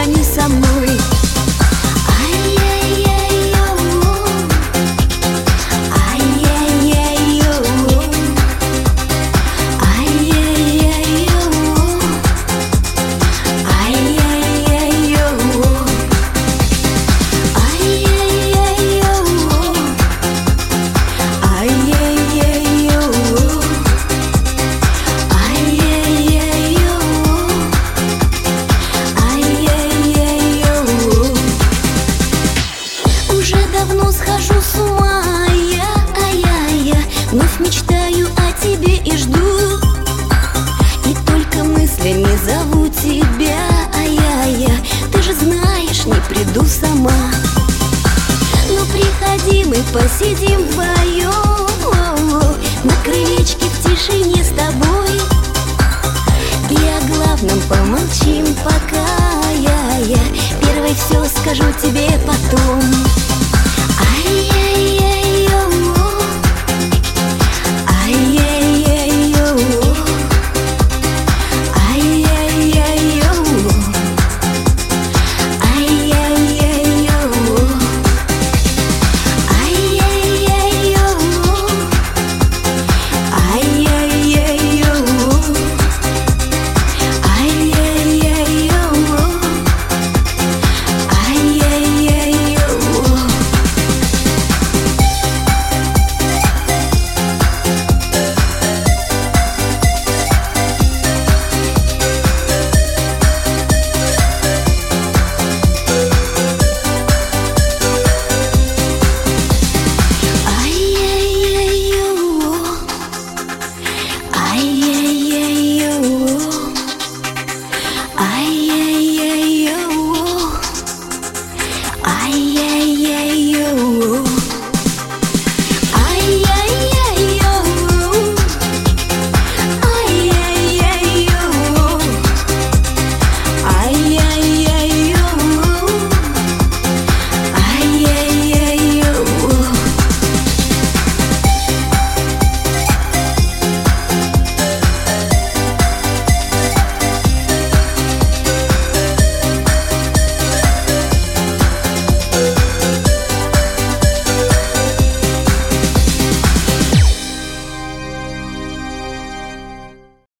не со мной. Давно схожу с ума, я вновь мечтаю о тебе и жду. И только мыслями зову тебя, ты же знаешь, не приду сама. Ну приходи, мы посидим вдвоем на крылечке в тишине с тобой. И о главном помолчим пока, я первой все скажу тебе пока.